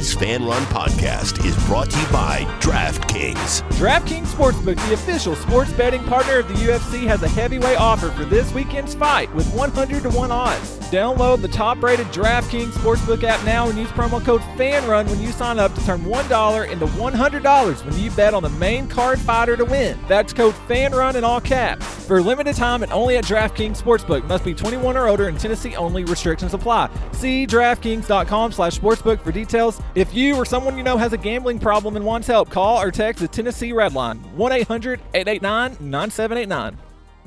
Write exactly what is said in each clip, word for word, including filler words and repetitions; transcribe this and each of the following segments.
Kings Fan Run podcast is brought to you by DraftKings. DraftKings Sportsbook, the official sports betting partner of the U F C, has a heavyweight offer for this weekend's fight with one hundred to one odds. Download the top-rated DraftKings Sportsbook app now and use promo code FANRUN when you sign up to turn one dollar into one hundred dollars when you bet on the main card fighter to win. That's code FANRUN in all caps. For a limited time and only at DraftKings Sportsbook. Must be twenty-one or older in Tennessee only. Restrictions apply. See DraftKings.com slash sportsbook for details. If you or someone you know has a gambling problem and wants help, call or text the Tennessee Red Line, one eight hundred eight eight nine nine seven eight nine.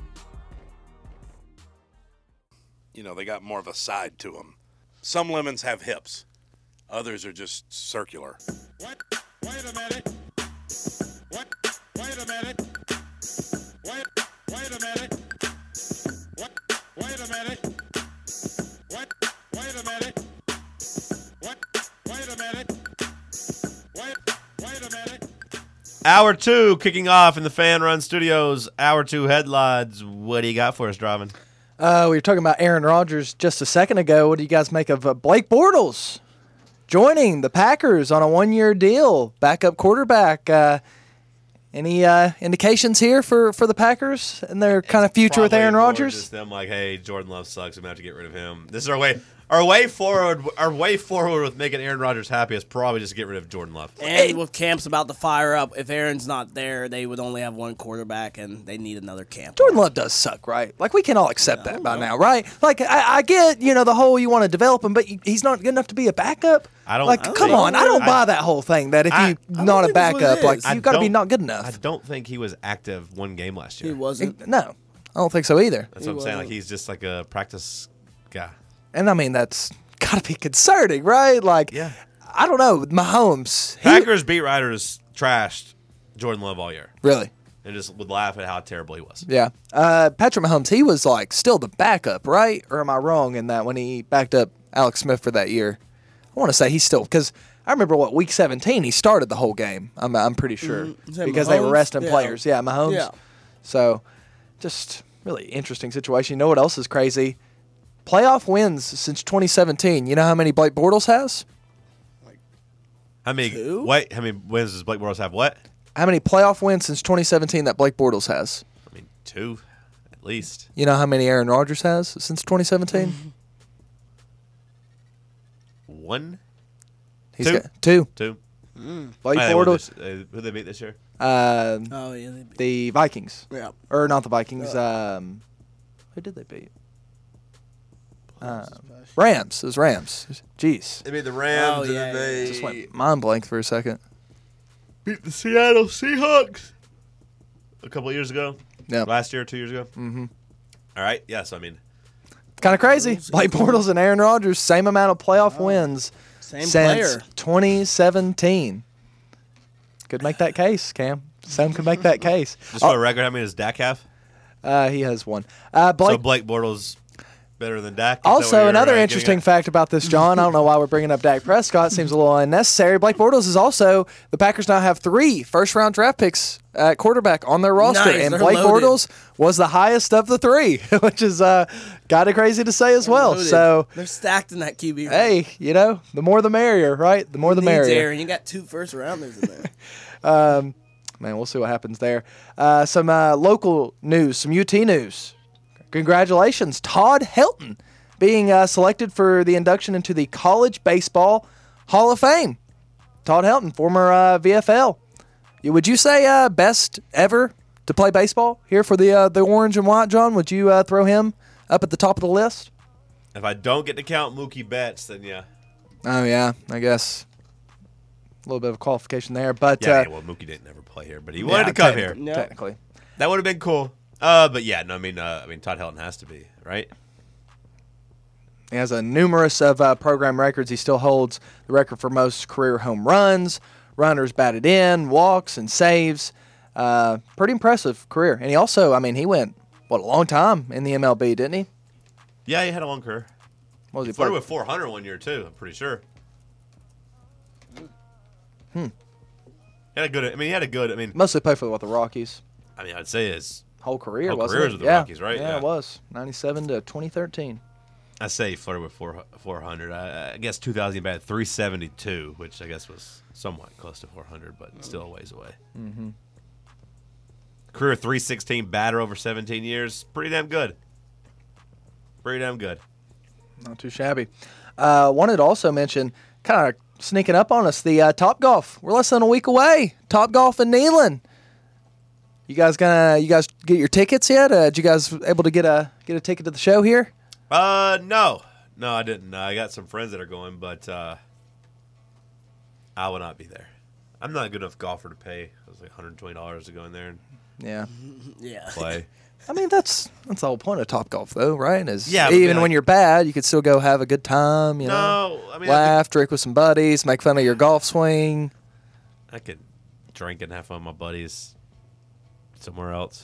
You know, they got more of a side to them. Some lemons have hips. Others are just circular. What? Wait a minute. What? Wait a minute. Wait, wait a minute. What? Wait a minute. What? Wait a minute. What? Wait a minute. Wait, wait a minute. Hour two kicking off in the Fan Run Studios. Hour two headlines. What do you got for us, Draven? Uh, we were talking about Aaron Rodgers just a second ago. What do you guys make of uh, Blake Bortles joining the Packers on a one-year deal? Backup quarterback. Uh, any uh, indications here for, for the Packers and their kind of future with Aaron Rodgers? Just them like, hey, Jordan Love sucks. I'm gonna have to get rid of him. This is our way. Our way forward. Our way forward with making Aaron Rodgers happy is probably just get rid of Jordan Love. And with camps about to fire up, if Aaron's not there, they would only have one quarterback, and they need another camp. Jordan Love does suck, right? Like, we can all accept that by now, right? Like, I, I get, you know, the whole you want to develop him, but he's not good enough to be a backup. I don't. Like, I don't come think- on. I don't I- buy that whole thing that if I- you're not a think that's what it backup, like, is. I you've got to be don't- not good I enough. don't think he was active one game last year. He wasn't. No, I don't think so either. That's what I'm saying. Like, he's just like a practice guy. And, I mean, that's got to be concerning, right? Like, Yeah. I don't know. Mahomes. He, Packers beat writers trashed Jordan Love all year really? and just would laugh at how terrible he was. Yeah. Uh, Patrick Mahomes, he was, like, still the backup, right? Or am I wrong in that when he backed up Alex Smith for that year? I want to say he's still – because I remember, what, week seventeen, he started the whole game. I'm, I'm pretty sure. Mm, is that because they were Mahomes? resting Yeah. players. Yeah, Mahomes. Yeah. So, just really interesting situation. You know what else is crazy? Playoff wins since twenty seventeen. You know how many Blake Bortles has? How many? Two? Wait, how many wins does Blake Bortles have? What? How many playoff wins since twenty seventeen that Blake Bortles has? I mean, two, at least. You know how many Aaron Rodgers has since twenty seventeen? One, He's Two. got two. two. Blake Oh, they won Bortles, this- uh, who they beat this year? uh, Oh, yeah. They beat. the Vikings, Yeah. or not the Vikings. Um, who did they beat? Um, Rams. It was Rams. Jeez, They beat the Rams, Oh, and yeah, then they just went mind blank for a second. beat the Seattle Seahawks a couple of years ago. Yeah, Last year, two years ago. Mm-hmm. All right. Yeah. So I mean, it's kind of crazy. Blake Bortles and Aaron Rodgers, same amount of playoff wins Same since player. twenty seventeen. Could make that case, Cam. Sam could make that case. just for a record, how many does Dak have? Uh, he has one. Uh, Blake. So Blake Bortles better than Dak. Is that what Also, you're, another uh, getting interesting at? fact about this, John. I don't know why we're bringing up Dak Prescott. Seems a little unnecessary. Blake Bortles is also the Packers now have three first-round draft picks at quarterback on their roster, Nice, and they're Blake loaded. Bortles was the highest of the three, which is uh, kind of crazy to say as well. Loaded. So, They're stacked in that Q B room. hey, you know, the more the merrier, right? The more the Needs merrier. Aaron. You got two first rounders in there. Um, man, we'll see what happens there. Uh, some uh, local news, some U T news. Congratulations, Todd Helton being uh, selected for the induction into the College Baseball Hall of Fame. Todd Helton, former uh, V F L. You- Would you say uh, best ever to play baseball here for the uh, the orange and white, John? Would you uh, throw him up at the top of the list? If I don't get to count Mookie Betts, then yeah. Oh, yeah, I guess. A little bit of a qualification there. But Yeah, uh, yeah, well, Mookie didn't ever play here, but he wanted yeah, to come technically- here. Technically. That would have been cool. Uh, but yeah, no, I mean, uh, I mean, Todd Helton has to be right. He has a numerous of uh, program records. He still holds the record for most career home runs, runners batted in, walks, and saves. Uh, pretty impressive career. And he also, I mean, he went, what, a long time in the M L B, didn't he? Yeah, he had a long career. What was he Flirted playing? with four hundred one year too. I'm pretty sure. Hmm. He had a good. I mean, he had a good. I mean, Mostly played for what, the Rockies. I mean, I'd say his Whole career, Whole wasn't careers it? with the yeah. Rockies, right? Yeah, Yeah. it was. ninety-seven to twenty thirteen. I say he flirted with four, 400. I, I guess two thousand he batted three seventy-two, which I guess was somewhat close to four hundred, but still a ways away. Mm-hmm. Career three sixteen batter over seventeen years. Pretty damn good. Pretty damn good. Not too shabby. Uh, wanted to also mention, kind of sneaking up on us, the uh, Top Golf. We're less than a week away. Top Golf in Neyland. You guys gonna? You guys get your tickets yet? Uh, did you guys able to get a get a ticket to the show here? Uh, no, no, I didn't. Uh, I got some friends that are going, but uh, I will not be there. I'm not a good enough golfer to pay. It was like one hundred twenty dollars to go in there and Yeah. Yeah. play. I mean, that's that's the whole point of Top Golf, though, right? Is Yeah, but even like- when you're bad, you could still go have a good time. You know, No, I mean, I laugh, drink with some buddies, make fun of your golf swing. could, I could drink and have fun with my buddies somewhere else.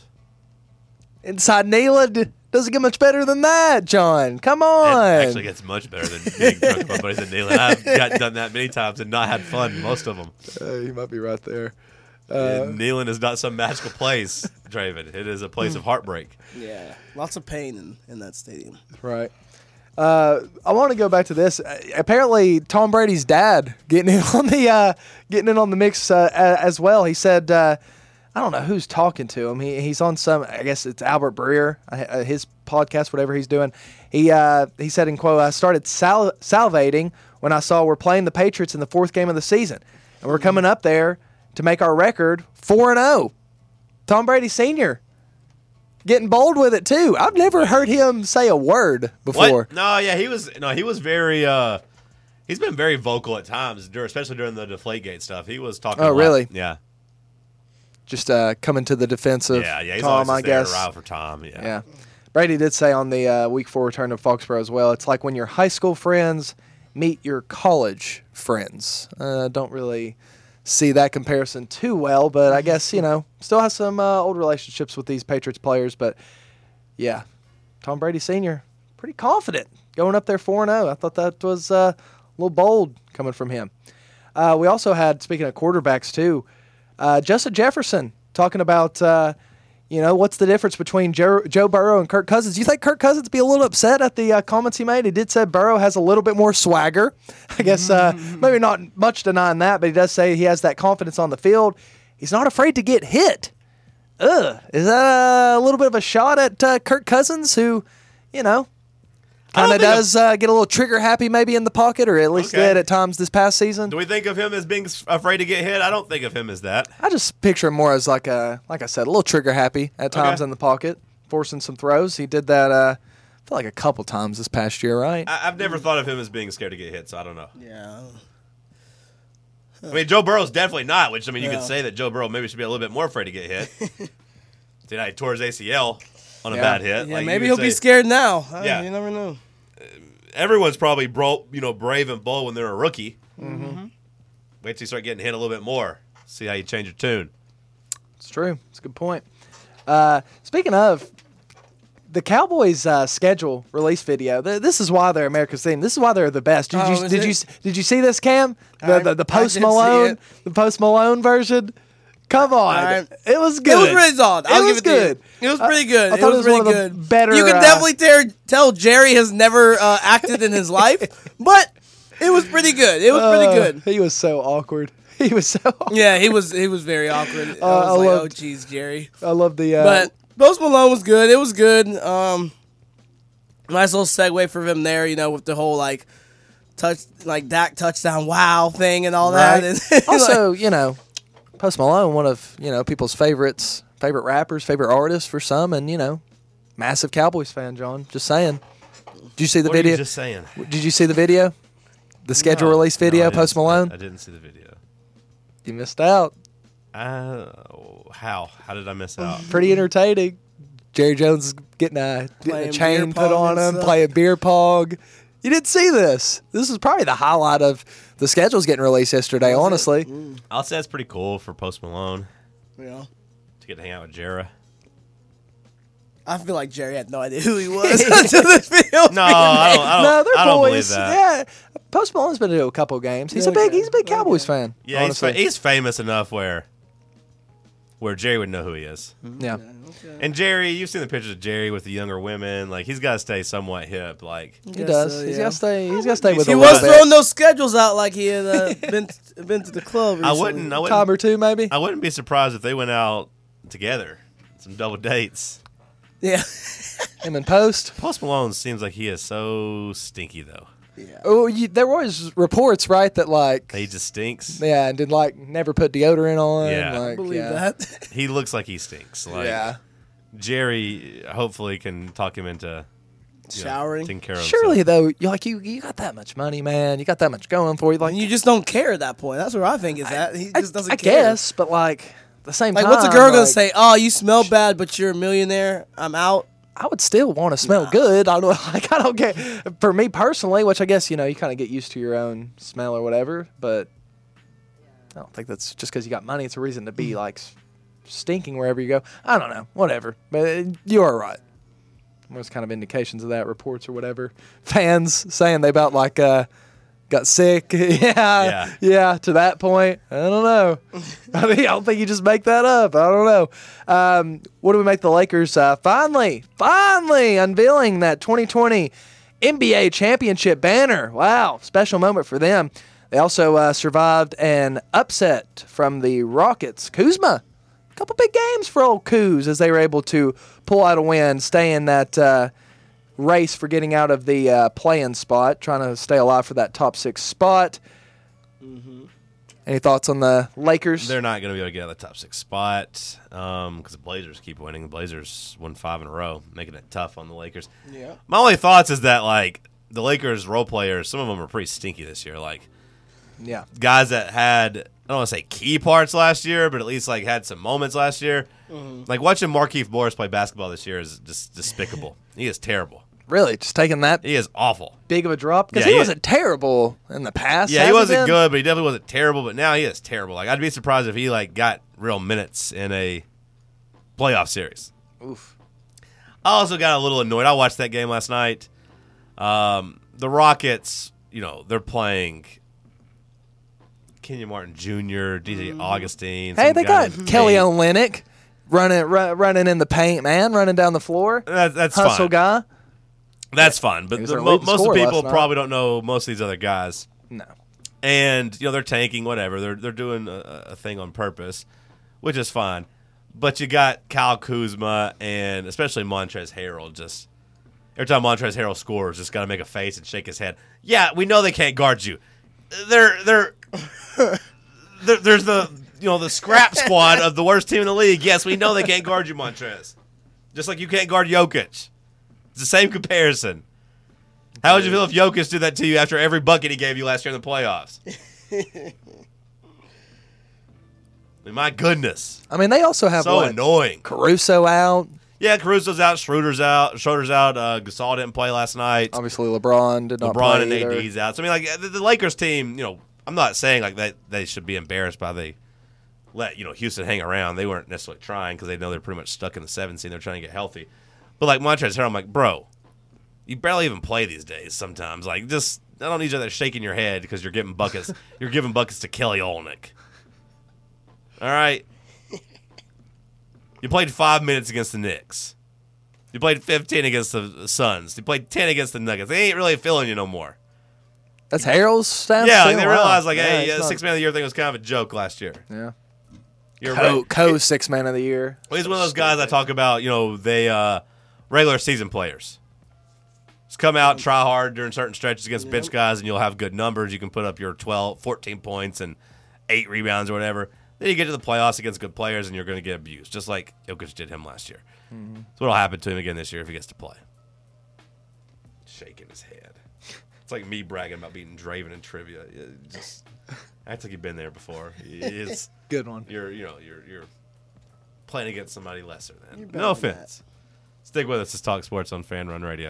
Inside Neyland doesn't get much better than that, John. Come It on. actually gets much better than being drunk with my buddies at Neyland. I've got done that many times and not had fun, most of them. Uh, you might be right there. And Neyland is not some magical place, Draven. It is a place of heartbreak. Yeah. Lots of pain in, in that stadium. Right. Uh, I want to go back to this. Uh, apparently, Tom Brady's dad getting in on the uh, getting in on the mix uh, a- as well. He said, uh, I don't know who's talking to him. He he's on some. I guess it's Albert Breer, uh, his podcast, whatever he's doing. He uh, he said in quote, "I started sal- salivating when I saw we're playing the Patriots in the fourth game of the season, and we're coming up there to make our record four and zero." Tom Brady Senior getting bold with it too. I've never heard him say a word before. What? No, yeah, he was. No, he was very. Uh, he's been very vocal at times, dur- especially during the Deflategate stuff. He was talking. Oh, a lot. really? Yeah. Just uh, coming to the defense of Yeah, yeah. He's Tom, always I just there guess. to ride for Tom. Yeah. Yeah. Brady did say on the uh, week four return to Foxborough as well, it's like when your high school friends meet your college friends. Uh, don't really see that comparison too well, but I guess, you know, still has some uh, old relationships with these Patriots players. But, yeah, Tom Brady Senior, pretty confident going up there four and oh. I thought that was uh, a little bold coming from him. Uh, we also had, speaking of quarterbacks too, uh, Justin Jefferson talking about, uh, you know, what's the difference between Joe, Joe Burrow and Kirk Cousins. Do you think Kirk Cousins be a little upset at the uh, comments he made? He did say Burrow has a little bit more swagger. I guess uh, maybe not much denying that, but he does say he has that confidence on the field. He's not afraid to get hit. Ugh. Is that a little bit of a shot at uh, Kirk Cousins, who, you know, kind of think does uh, get a little trigger happy maybe in the pocket, or at least Okay. did at times this past season? Do we think of him as being s- afraid to get hit? I don't think of him as that. I just picture him more as like a, like I said, a little trigger happy at times Okay. in the pocket, forcing some throws. He did that, uh, I feel like a couple times this past year, right? I- I've never thought of him as being scared to get hit, so I don't know. Yeah. I mean, Joe Burrow's definitely not, which, I mean, you Yeah. could say that Joe Burrow maybe should be a little bit more afraid to get hit. Today, he tore his A C L on a Yeah. bad hit. Yeah, Like, you maybe could he'll be say- scared now. I- Yeah. You never know. Everyone's probably bro, you know, brave and bold when they're a rookie. Mm-hmm. Wait till you start getting hit a little bit more. See how you change your tune. It's true. It's a good point. Uh, speaking of, the Cowboys' uh, schedule release video. Th- this is why they're America's team. This is why they're the best. Did Oh, you is did it? you did you see this, Cam? The I- the, the I Post did see Malone, it. the Post Malone version. Come on, I- it was good. It was pretty solid. I'll it give was it to you. good. It was I- pretty good. I it thought was, it was pretty one of the good. better, You can uh, definitely tear, tell Jerry has never uh, acted in his life, but it was pretty good. It was pretty Uh, good. He was so awkward. He was so. Awkward. Yeah, he was he was very awkward. I was Uh, I like, loved- oh, geez, Jerry. I love the. Uh, But Post Malone was good. It was good. Um, nice little segue for him there, you know, with the whole like touch, like Dak touchdown, wow thing and all right? that. And, also, you know, Post Malone, one of you know people's favorites, favorite rappers, favorite artists for some, and you know, massive Cowboys fan. John, just saying. Did you see the What are video? you just saying? Did you see the video? The schedule No. release No, I video, didn't Post see- Malone. I didn't see the video. You missed out. Uh, how? How did I miss out? Pretty entertaining. Jerry Jones is getting a, getting a Playing chain beer put pong on and him, stuff. playing beer pong. You didn't see this. This is probably the highlight of the schedules getting released yesterday, honestly. I'll say it's pretty cool for Post Malone you know, to get to hang out with Jera. I feel like Jerry had no idea who he was until this video. No, I don't. I don't, no, they're I don't believe boys. that. Yeah, Post Malone's been to a couple games. He's a big, he's a big Cowboys fan. Yeah, he's, fa- honestly. he's famous enough where where Jerry would know who he is. Yeah. And Jerry, you've seen the pictures of Jerry with the younger women. Like, he's got to stay somewhat hip. Like, He Guess does. so, He's yeah. got to stay. He's got to stay with He a was little throwing bit. those schedules out like he had uh, been been to the club. I recently. wouldn't, I Time wouldn't, or two, maybe. I wouldn't be surprised if they went out together, some double dates. Yeah. Him in post. Post Malone seems like he is so stinky, though. Oh, you, there was reports, right, that like, He just stinks. yeah, and did like never put deodorant on. Yeah. like, I believe yeah. that. He looks like he stinks. Like, Yeah. Jerry hopefully can talk him into you know, Showering. taking care of Surely himself. though, you like you you got that much money, man. You got that much going for you. Like And you just don't care at that point. That's where I think is at. He I, just doesn't I care. guess, but like at the same Like, time, what's a girl gonna like, say? Oh, you smell bad, but you're a millionaire. I'm out. I would still want to smell good. I don't like. I don't care. For me personally, which I guess you know you kind of get used to your own smell or whatever. But I don't think that's just because you got money. It's a reason to be like s- stinking wherever you go. I don't know. Whatever. But uh, you are right. There's kind of indications of that, reports or whatever. Fans saying they about like uh, got sick. yeah, Yeah. yeah. To that point, I don't know. I mean, I don't think you just make that up. I don't know. Um, what do we make the Lakers uh, finally, finally unveiling that twenty twenty N B A championship banner? Wow, special moment for them. They also uh, survived an upset from the Rockets. Kuzma, a couple big games for old Kuz as they were able to pull out a win, stay in that uh, race for getting out of the uh, play-in spot, trying to stay alive for that top six spot. Any thoughts on the Lakers? They're not going to be able to get out of the top six spot because the Blazers keep winning. The Blazers won five in a row, making it tough on the Lakers. Yeah. My only thoughts is that like the Lakers role players, some of them are pretty stinky this year. Like Yeah. guys that had, I don't want to say key parts last year, but at least like had some moments last year. Like watching Markieff Morris play basketball this year is just despicable. He is terrible. Really? Just taking that He is awful. big of a drop? Because Yeah, he, he- wasn't terrible in the past. Yeah, he has wasn't been? good, but he definitely wasn't terrible. But now he is terrible. Like I'd be surprised if he like got real minutes in a playoff series. Oof. I also got a little annoyed. I watched that game last night. Um, the Rockets, you know, they're playing Kenyon Martin Junior, D J Augustine. Hey, some they guy got named Kelly Nate. Olynyk running, ru- running in the paint, man, running down the floor. That, that's Hustle fine. guy. That's fine. He But was the, their mo- leading most of the scorer people last night. probably don't know most of these other guys. No. And, you know, they're tanking, whatever. They're they're doing a, a thing on purpose, which is fine. But you got Kyle Kuzma and especially Montrezl Harrell just every time Montrezl Harrell scores, just got to make a face and shake his head. Yeah, we know they can't guard you. They're they're, they're there's the you know the scrap squad of the worst team in the league. Yes, we know they can't guard you, Montrez. Just like you can't guard Jokic. It's the same comparison. How would you feel if Jokic did that to you after every bucket he gave you last year in the playoffs? I mean, my goodness. I mean, they also have So what? annoying. Caruso out. Yeah, Caruso's out, Schroeder's out, Schroeder's out, uh, Gasol didn't play last night. Obviously, LeBron did not LeBron play and either. A D's out. So, I mean, like, the, the Lakers team, you know, I'm not saying, like, that they should be embarrassed by they let, you know, Houston hang around. They weren't necessarily trying because they know they're pretty much stuck in the seventh seed. They're trying to get healthy. But, like, Montrezl Harrell, I'm like, bro, you barely even play these days sometimes. Like, just, I don't need you there shaking your head because you're giving buckets. You're giving buckets to Kelly Olynyk. All right? You played five minutes against the Knicks. You played fifteen against the Suns. You played ten against the Nuggets. They ain't really feeling you no more. That's Harrell's staff. Yeah, too? like they Wow. realized, like, Yeah, hey, he's yeah, not- six man of the year thing was kind of a joke last year. Yeah. You're Co, right. Co six man of the year. Well, he's one of those guys I talk about. You know, they uh, regular season players. Just come out and try hard during certain stretches against bench guys, and you'll have good numbers. You can put up your twelve, fourteen points and eight rebounds or whatever. Then you get to the playoffs against good players, and you're going to get abused, just like Jokic did him last year. Mm-hmm. That's what'll happen to him again this year if he gets to play. Shaking his head. It's like me bragging about beating Draven in trivia. It just acts like you've been there before. It's, Good one. you're, you know, you're you're playing against somebody lesser than. better No than offense. Stick with us. It's Talk Sports on Fan Run Radio.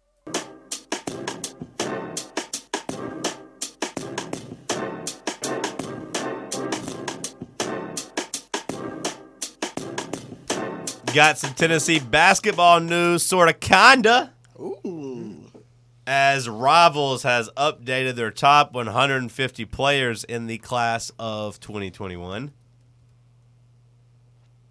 Got some Tennessee basketball news, sort of, kinda. Ooh. As Rivals has updated their top one hundred fifty players in the class of twenty twenty-one.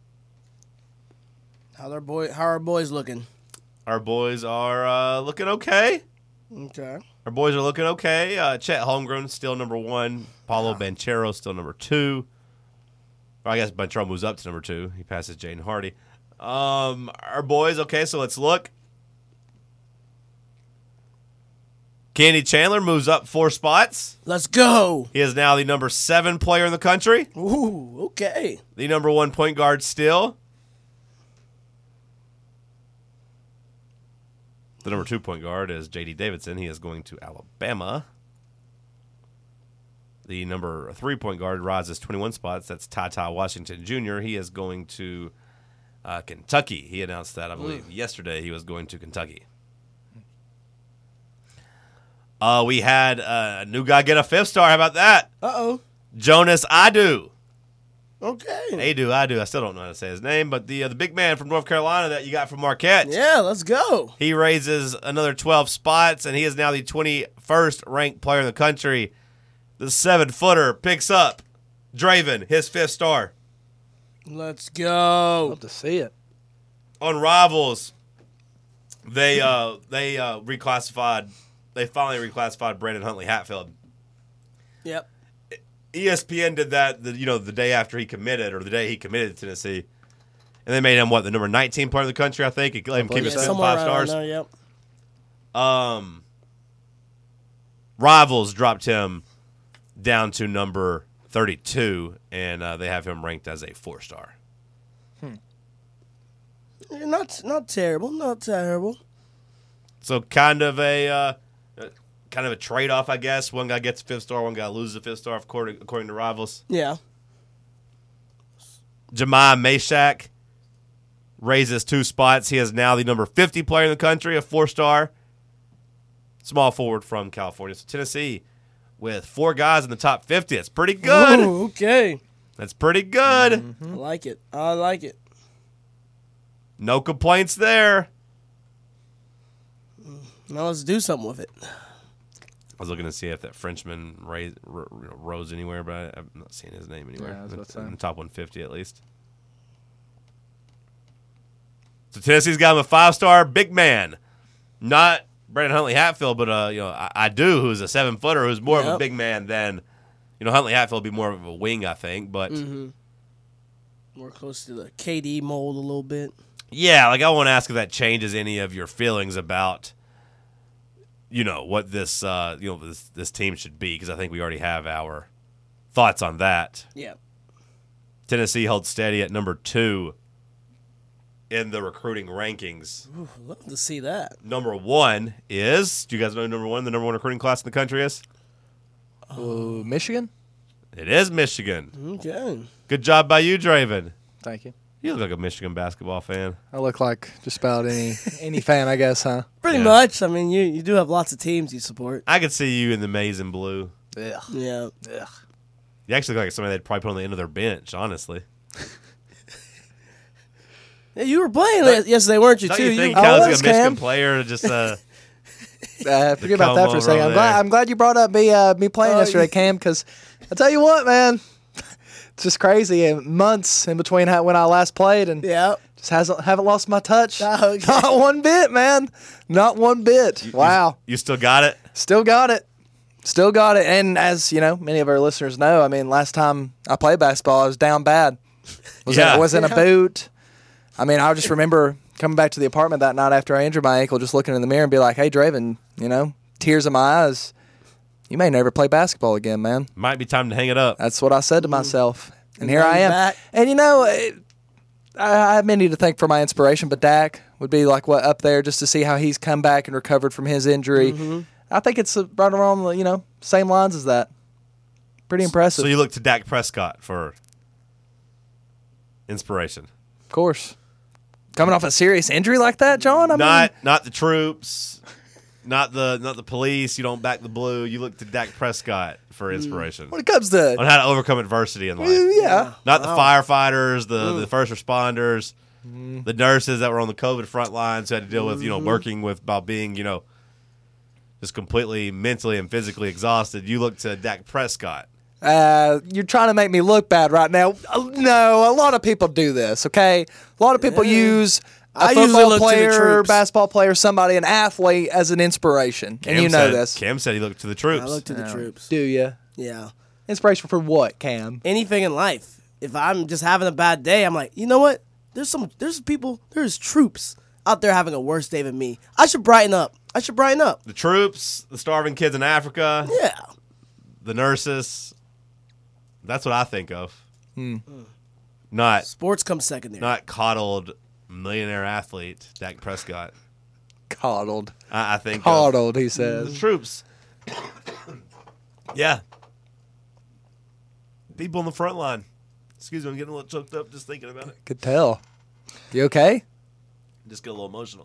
How our boy? How are our boys looking? Our boys are uh, looking okay. Okay. Our boys are looking okay. Uh, Chet Holmgren still number one. Paulo Banchero still number two. Or I guess Banchero moves up to number two. He passes Jaden Hardy. Um, our boys, okay, so let's look. Kenny Chandler moves up four spots. Let's go. He is now the number seven player in the country. Ooh, okay. The number one point guard still. The number two point guard is J D Davidson. He is going to Alabama. The number three point guard rises twenty-one spots. That's Ty Ty Washington Junior He is going to uh, Kentucky. He announced that, I believe, mm. yesterday he was going to Kentucky. Uh, we had uh, a new guy get a fifth star. How about that? Uh-oh. Jonas Adu. Okay. Adu, Adu. I still don't know how to say his name, but the uh, the big man from North Carolina that you got from Marquette. Yeah, let's go. He raises another twelve spots, and he is now the twenty-first ranked player in the country. The seven-footer picks up Draven, his fifth star. Let's go. Love to see it. On Rivals, they uh, they uh, reclassified. They finally reclassified Brandon Huntley Hatfield. Yep. E S P N did that, the, you know, the day after he committed, or the day he committed to Tennessee, and they made him what, the number nineteen player in the country, I think. It let him keep his Yeah, five around stars. there, yep. Um, Rivals dropped him down to number thirty-two, and uh, they have him ranked as a four star. Not not terrible, not terrible. So kind of a uh, kind of a trade off, I guess. One guy gets a fifth star, one guy loses a fifth star, according according to Rivals. Yeah. Jemiah Mashak raises two spots. He is now the number fifty player in the country, a four star. Small forward from California. So Tennessee with four guys in the top fifty. That's pretty good. Ooh, okay. That's pretty good. Mm-hmm. I like it. I like it. No complaints there. Now let's do something with it. I was looking to see if that Frenchman raised, r- r- rose anywhere, but I, I'm not seeing his name anywhere. Yeah, I was about to in say. the top one fifty at least. So Tennessee's got him a five-star big man. Not Brandon Huntley Hatfield, but uh, you know, I, I do, who's a seven-footer, who's more Yep. of a big man than, you know, Huntley Hatfield would be more of a wing, I think. But Mm-hmm. More close to the K D mold a little bit. yeah, like I want to ask if that changes any of your feelings about, you know, what this uh, you know this this team should be, because I think we already have our thoughts on that. Yeah. Tennessee held steady at number two in the recruiting rankings. Ooh, love to see that. Number one is, do you guys know who number one, the number one recruiting class in the country is? Ooh, Michigan? It is Michigan. Okay. Good job by you, Draven. Thank you. You look like a Michigan basketball fan. I look like just about any any fan, I guess, huh? Pretty Yeah. much. I mean, you, you do have lots of teams you support. I could see you in the maize and blue. Ugh. Yeah. Ugh. You actually look like somebody they'd probably put on the end of their bench, honestly. Yeah, you were playing it yesterday, weren't you, Don't too? you think I Cal's like a was, Michigan Cam. player? Just uh, Uh, forget about that for a comb second. over I'm glad, there. I'm glad you brought up me uh, me playing Oh, yesterday, yeah. Cam, because I tell you what, man, it's just crazy. And months in between how, when I last played, and Yeah. just hasn't haven't lost my touch. Oh, okay. Not one bit, man. Not one bit. Wow. you still got it? Still got it. Still got it. And as you know, many of our listeners know, I mean, last time I played basketball, I was down bad. Was Yeah. in, was in a boot. I mean, I just remember coming back to the apartment that night after I injured my ankle, just looking in the mirror and be like, "Hey, Draven, you know, tears in my eyes. You may never play basketball again, man." Might be time to hang it up. That's what I said to myself. And here now I you're am. back. And you know, it, I, I have many to thank for my inspiration, but Dak would be like what up there just to see how he's come back and recovered from his injury. Mm-hmm. I think it's uh, right around the, you know, same lines as that. Pretty impressive. So you look to Dak Prescott for inspiration. Of course. Coming off a serious injury like that, John? I not mean, not the troops, not the not the police. You don't back the blue. You look to Dak Prescott for inspiration when it comes to on how to overcome adversity in life. yeah. Not the firefighters, the, the first responders, the nurses that were on the COVID front lines who had to deal with, you know, working with about being, you know, just completely mentally and physically exhausted. You look to Dak Prescott. Uh, you're trying to make me look bad right now. Uh, No, a lot of people do this, okay? A lot of people use a I usually football look to the player, troops. basketball player, somebody, an athlete as an inspiration. Cam and you know said, this. Cam said he looked to the troops. I look to the troops. Do you? Yeah. Inspiration for what, Cam? Anything in life. If I'm just having a bad day, I'm like, you know what? There's some. There's people. There's troops out there having a worse day than me. I should brighten up. I should brighten up. The troops, the starving kids in Africa, Yeah. the nurses. That's what I think of. Hmm. Not Sports comes second there. not coddled millionaire athlete Dak Prescott. Coddled. I, I think of Coddled, he the says. troops. Yeah. People on the front line. Excuse me, I'm getting a little choked up just thinking about it. Could tell. You okay? Just get a little emotional.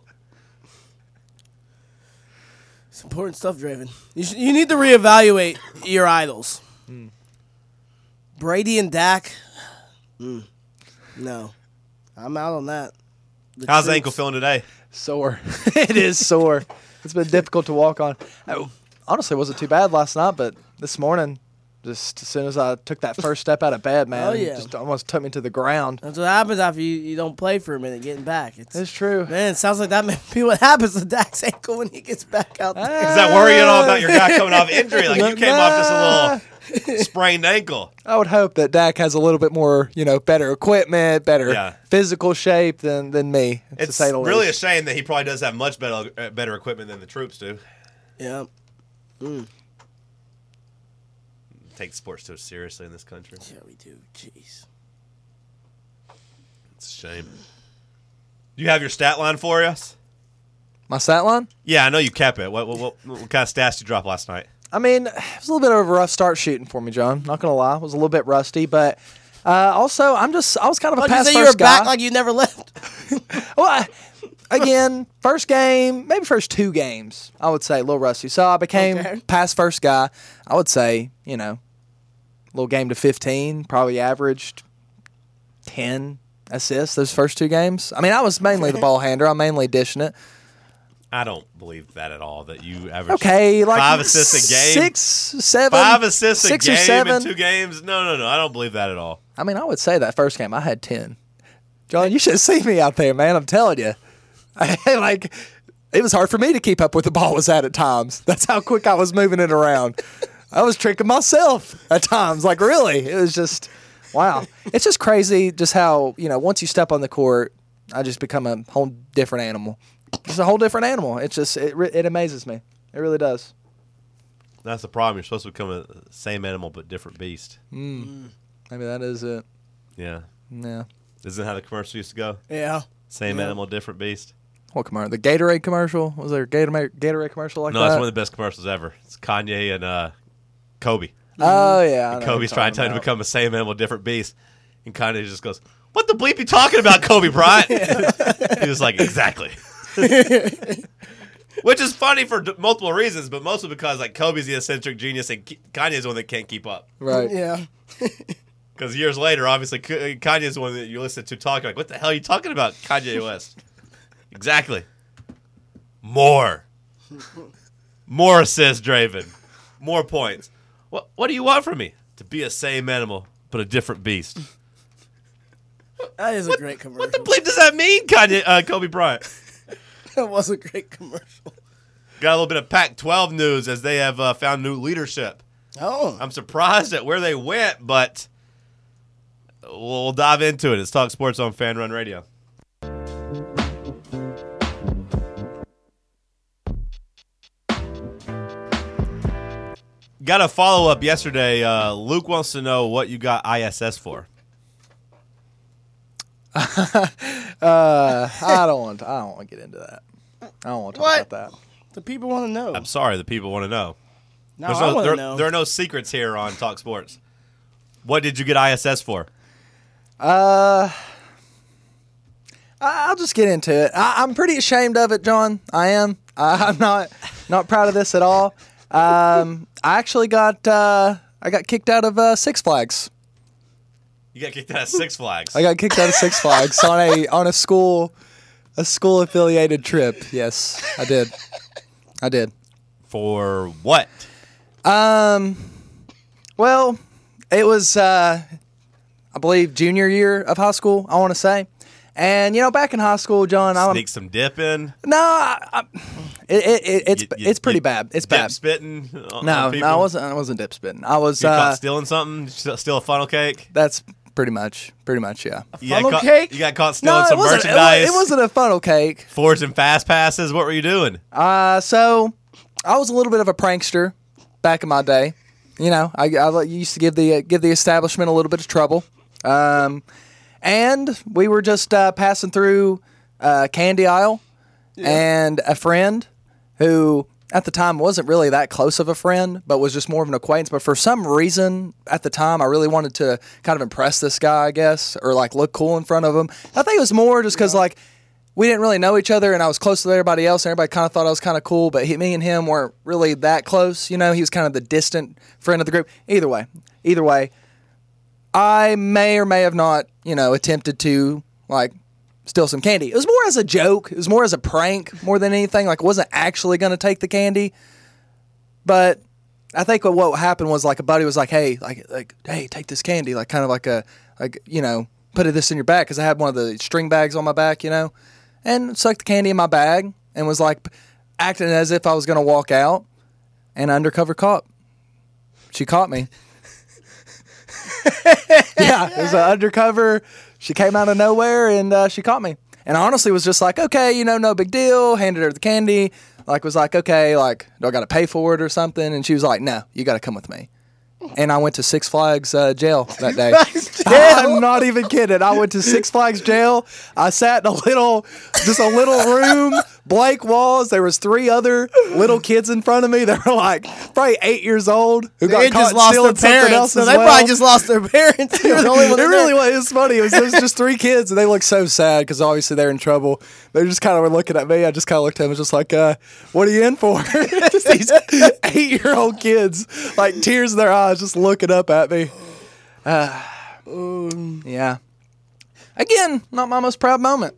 It's important stuff, Draven. You should, you need to reevaluate your idols. Hmm. Brady and Dak. Mm. No, I'm out on that. The How's the troops- ankle feeling today? Sore. It is sore. It's been difficult to walk on. I, honestly, it wasn't too bad last night, but this morning, just as soon as I took that first step out of bed, man, Oh, yeah. it just almost took me to the ground. That's what happens after you, you don't play for a minute, getting back. It's, It's true. man, it sounds like that may be what happens with Dak's ankle when he gets back out there. Is that worrying at all about your guy coming off injury? Like you came off just a little sprained ankle. I would hope that Dak has a little bit more, you know, better equipment, better Yeah. physical shape than than me. To It's say the really a least. shame that he probably does have much better uh, better equipment than the troops do. Yeah. Take sports too seriously in this country. Yeah, we do. Jeez. It's a shame. Do you have your stat line for us? My stat line. Yeah, I know you kept it. What what, what, what kind of stats did you drop last night? I mean, it was a little bit of a rough start shooting for me, John. Not gonna lie, it was a little bit rusty, but uh, also I'm just I was kind of a Like you pass say, first you were guy. back like you never left. Well, I, again, first game, maybe first two games, I would say a little rusty. So I became Okay. pass first guy. I would say, you know, little game to fifteen, probably averaged ten assists those first two games. I mean, I was mainly the ball handler. I'm mainly dishing it. I don't believe that at all. That you averaged Okay, like five assists a game, six, seven, five assists a six game or seven. in two games. No, no, no. I don't believe that at all. I mean, I would say that first game I had ten. John, you should see me out there, man. I'm telling you. I, like, it was hard for me to keep up with the ball was at at times. That's how quick I was moving it around. I was tricking myself at times. Like, really, it was just, wow. It's just crazy just how, you know, once you step on the court, I just become a whole different animal. Just a whole different animal. It's just, it, re- it amazes me. It really does. That's the problem. You're supposed to become a same animal but different beast. Maybe that is it. Yeah. Yeah. Isn't that how the commercial used to go? Yeah. Same Yeah. animal, different beast. What commercial? The Gatorade commercial? Was there a Gatorade, Gatorade commercial like No, that? it's one of the best commercials ever. It's Kanye and uh, Kobe. Oh, yeah. I know And what Kobe's you're trying to tell him to about. become a same animal, different beast. And Kanye just goes, "What the bleep you talking about, Kobe Bryant?" He was like, "Exactly." Which is funny for d- multiple reasons, but mostly because like Kobe's the eccentric genius and K- Kanye's the one that can't keep up. Right. Yeah. Because years later, obviously, K- Kanye's the one that you listen to talking like, "What the hell are you talking about, Kanye West?" Exactly. More. More assists, Draven. More points. What What do you want from me? To be a same animal, but a different beast. That is a great commercial. What the bleep does that mean, Kanye, uh, Kobe Bryant? That was a great commercial. Got a little bit of Pac twelve news as they have uh, found new leadership. Oh. I'm surprised at where they went, but we'll dive into it. It's Talk Sports on Fan Run Radio. Got a follow up yesterday. Uh, Luke wants to know what you got I S S for. Uh, I don't want. To, I don't want to get into that. I don't want to talk What? about that. The people want to know. I'm sorry, the people want to know. Now There's I no, want there, to know. there are no secrets here on Talk Sports. What did you get I S S for? Uh, I- I'll just get into it. I, I'm pretty ashamed of it, John. I am. I, I'm not not proud of this at all. Um, I actually got uh, I got kicked out of uh, Six Flags. You got kicked out of Six Flags. I got kicked out of Six Flags on a on a school a school affiliated trip. Yes, I did. I did. For what? Um, well, it was, uh, I believe, junior year of high school, I want to say. And you know, back in high school, John, I'm Sneak some dip in. no, I, I, it, it, it, it's You- you- it's pretty you bad. It's dip bad. spitting. On, No, on people? no, I wasn't. I wasn't dip spitting. I was. You Uh, caught stealing something? St- Steal a funnel cake? that's pretty much, pretty much, yeah. You got funnel caught- cake? You got caught stealing No, it some wasn't, it, merchandise. wa- it wasn't a funnel cake. Forging fast passes. What were you doing? Uh, so I was a little bit of a prankster back in my day. You know, I, I used to give the uh, give the establishment a little bit of trouble. Um, and we were just uh, passing through uh, candy aisle, and a friend who at the time wasn't really that close of a friend, but was just more of an acquaintance. But for some reason at the time, I really wanted to kind of impress this guy, I guess, or like look cool in front of him. I think it was more just because like we didn't really know each other, and I was close to everybody else, and everybody kind of thought I was kind of cool, but he, me and him weren't really that close. You know, he was kind of the distant friend of the group. Either way, either way, I may or may have not, you know, attempted to like steal some candy. It was more as a joke. It was more as a prank more than anything. Like, I wasn't actually going to take the candy, but I think what, what happened was like a buddy was like, "Hey, like, like, hey, take this candy," like kind of like a, like, you know, put this in your bag because I had one of the string bags on my back, you know, and stuck the candy in my bag and was like acting as if I was going to walk out, and undercover cop. She caught me. Yeah, it was an undercover. She came out of nowhere and uh, she caught me. And I honestly was just like, okay, you know, no big deal. Handed her the candy. Like, was like, okay, like, do I got to pay for it or something? And she was like, no, you got to come with me. And I went to Six Flags uh, jail that day. I'm not even kidding. I went to Six Flags jail. I sat in a little, just a little room, blank walls. There was three other little kids in front of me. They were like probably eight years old who got They caught just lost their stealing something parents. else No, as they well. probably just lost their parents. They were the only one It in really there. was. It was funny. It was, it was just three kids, and they looked so sad because obviously they're in trouble. They just kind of were looking at me. I just kind of looked at them and was just like, uh, what are you in for? Just these eight-year-old kids, like tears in their eyes, just looking up at me. Uh, yeah. Again, not my most proud moment.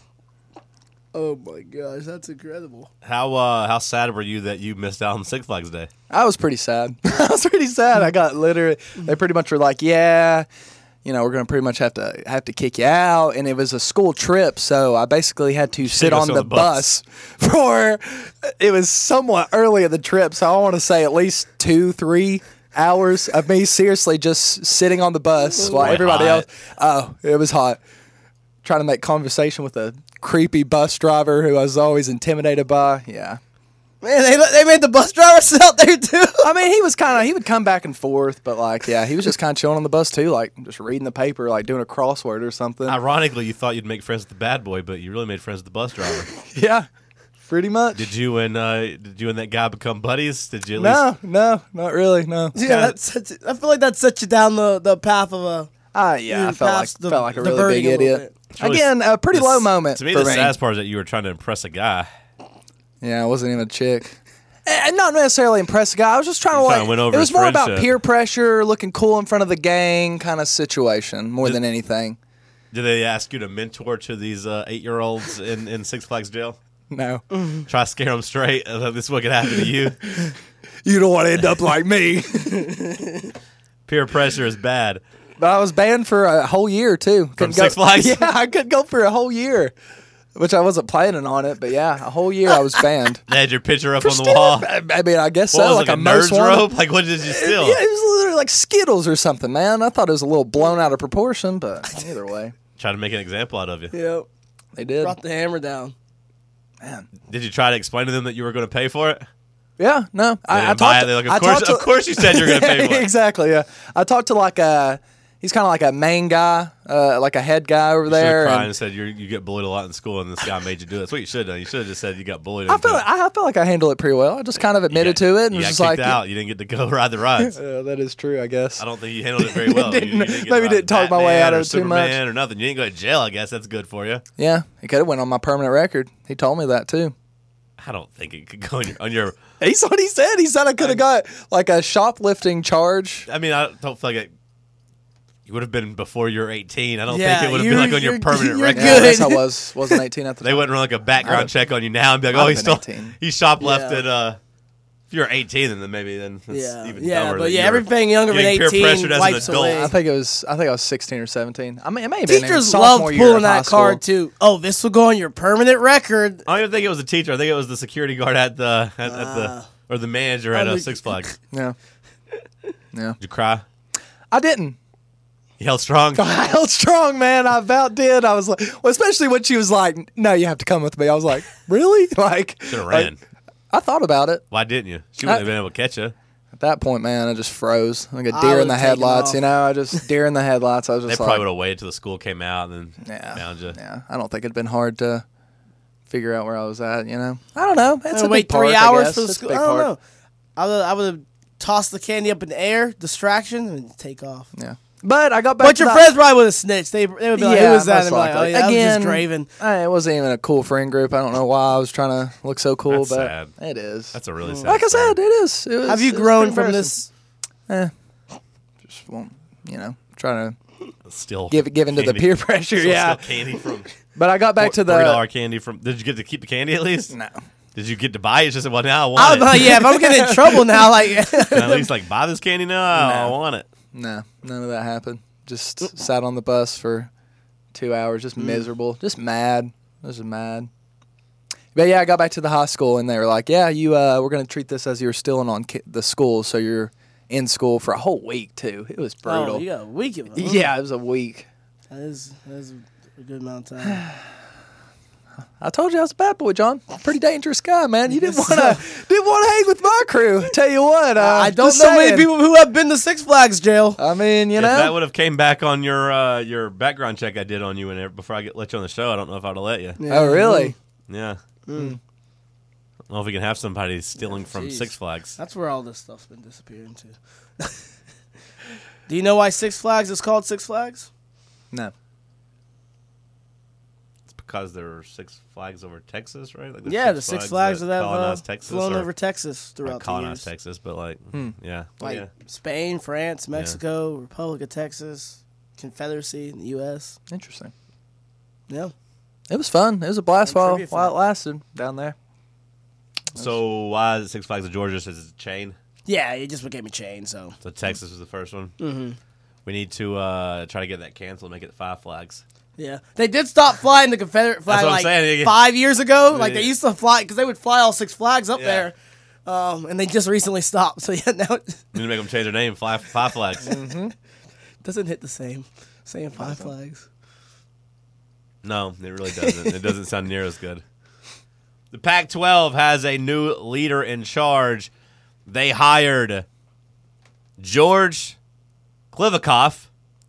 Oh my gosh, that's incredible. How uh, how sad were you that you missed out on Six Flags Day? I was pretty sad. I was pretty sad. I got literally, they pretty much were like, yeah, you know, we're going to pretty much have to have to kick you out. And it was a school trip, so I basically had to sit go on sit the on the bus. bus for, it was somewhat early in the trip, so I want to say at least two, three hours of me seriously just sitting on the bus while Boy, everybody hot. else, oh, it was hot. Trying to make conversation with a creepy bus driver who I was always intimidated by. Yeah. Man, they they made the bus driver sit out there too. I mean, he was kind of, he would come back and forth, but like, yeah, he was just kind of chilling on the bus too, like just reading the paper, like doing a crossword or something. Ironically, you thought you'd make friends with the bad boy, but you really made friends with the bus driver. Yeah, pretty much. Did you and uh, did you and that guy become buddies? Did you at No, least? no, not really, no. Yeah, that's such, I feel like that set you down the, the path of a. Ah, yeah, I you felt like, passed the- felt like a the really big birdie a little idiot. bit. really- Again, a pretty The low s- moment To me, for the me. saddest part is that you were trying to impress a guy. Yeah, I wasn't even a chick. And not necessarily impress a guy. I was just trying to You're like. trying to win over it was his more about friendship. peer pressure, looking cool in front of the gang, kind of situation, more Did- than anything. Did they ask you to mentor to these uh, eight-year-olds in, in Six Flags jail? No, Try to scare them straight. Uh, this is what could happen to you. you don't want to end up like me. Peer pressure is bad. But I was banned for a whole year too. Couldn't go- Six Flags? Yeah, I couldn't go for a whole year, which I wasn't planning on it. But yeah, a whole year I was banned. They had your picture up For on the stealing- wall. I I mean, I guess What so. was Like it, a like a most nerd's wanted- rope? Like, what did you steal? Yeah, it was literally like Skittles or something, man. I thought it was a little blown out of proportion, but either way, Trying to make an example out of you. Yep. they did. Brought the hammer down. Man. Did you try to explain to them that you were going to pay for it? Yeah, no, They I, I didn't buy talked. it. They're like, of I course, talked to- of course you said you were going to pay for it. Exactly. Yeah, I talked to like a. He's kind of like a main guy, uh, like a head guy over You there. should have cried and and said you're, you get bullied a lot in school, and this guy made you do it. That's what you should have done. You should have just said you got bullied. I into feel it. like, I felt like I handled it pretty well. I just kind of You admitted got- to it and you was got just kicked like, out. You didn't get to go ride the rides. Yeah, that is true, I guess. I don't think you handled it very well. You- Didn't- you didn't get to maybe ride didn't talk my way Batman out or of it too much. Superman or nothing. You didn't go to jail. I guess that's good for you. Yeah, it could have went on my permanent record. He told me that too. I don't think it could go on your. On your He's what he said. He said I could have got like a shoplifting charge. I mean, I don't feel like it. You would have been before you were eighteen. I don't Yeah, think it would have been you're- like on your you're- permanent you're record. Yeah, I Good. guess I was wasn't eighteen at the They time. wouldn't run like a background I'd've- check on you now and be like, I'd've "Oh, he been stole, eighteen. he shoplifted Yeah. uh, If you're eighteen, then maybe then it's Yeah, even yeah, dumber. but that yeah, you're everything younger than getting peer eighteen pressured as an wipes adult. away. I think it was. I think I was sixteen or seventeen. I mean, it may have been in Teachers sophomore loved year of pulling high that card school. too. Oh, this will go on your permanent record. I don't even think it was a teacher. I think it was the security guard at the at, at the or the manager at I uh, mean- Six Flags. Yeah, yeah. Did you cry? I didn't. You held strong. I held strong, man. I about did. I was like, well, especially when she was like, "No, you have to come with me." I was like, "Really?" Like, Should have like, ran. I thought about it. Why didn't you? She wouldn't I- have been able to catch you. At that point, man, I just froze like a I deer in would've the taken headlights. off. You know, I just deer in the headlights. I was They just probably like, would have waited till the school came out and then yeah, found you. yeah. I don't think it'd been hard to figure out where I was at. You know, I don't know. It's Uh, a wait big park, three I hours guess. for the It's a school. big I don't park. know. I would I would have tossed the candy up in the air, distraction, and take off. Yeah, but I got back. But to your the- friends probably would have snitched. They, they would be like, Yeah, "Who was that?" most And be like, "Oh likely. yeah, that was Again, just Draven." Uh, it wasn't even a cool friend group. I don't know why I was trying to look so cool, That's but sad. it is. That's a really sad. like I story. said, it is. It was, Have you it was grown pretty from embarrassing. this? Eh, just won't, you know, trying to Still give give into the candy. peer pressure. Still yeah, steal candy from but I got back to three dollar the candy from. Did you get to keep the candy at least? no. Did you get to buy it? It's just well now I want I it. was like, yeah, if I'm getting in trouble now, like, Can I at least like buy this candy now? I No. want it. No, none of that happened. Just sat on the bus for two hours, just miserable, just mad. I was just mad. But yeah, I got back to the high school and they were like, "Yeah, you, uh, we're gonna treat this as you're still in on ki- the school, so you're in school for a whole week too." It was brutal. oh, you got a week of it. huh? Yeah, it was a week. that is that is a good amount of time. I told you I was a bad boy, John. Pretty dangerous guy, man. You didn't Yes, want to didn't want to hang with my crew. Tell you what, uh, I don't just know many saying. people who have been to Six Flags jail. I mean, you If know, that would have came back on your uh, your background check I did on you and before I get let you on the show, I don't know if I'd have let you. oh really? Yeah. Hmm. I don't know if we can have somebody stealing from jeez. Six Flags. That's where all this stuff's been disappearing to. Do you know why Six Flags is called Six Flags? No. It's because there were Six Flags over Texas, right? Like there's Yeah, the Six Flags that have uh, colonized Texas flown or- over Texas not throughout the colonized years. Texas, but like yeah, Like yeah. Spain, France, Mexico, Republic of Texas, Confederacy in the U S. Interesting. Yeah. It was fun. It was a blast Fun while, trivia while it fact. lasted down there. So why is it Six Flags of Georgia says it's a chain? Yeah, it just became a chain, so. So Texas was the first one. Mm-hmm. We need to uh, try to get that canceled, and make it Five Flags. Yeah. They did stop flying the Confederate flag what I'm like saying. five years ago. Like they Yeah. used to fly, because they would fly all Six Flags up Yeah. there. Um, and they just recently stopped. So yeah, now it We need to make them change their name, Five, Five Flags. doesn't hit the same. Saying Five Flags. No, it really doesn't. It doesn't sound near as good. The Pac twelve has a new leader in charge. They hired George Kliavkoff,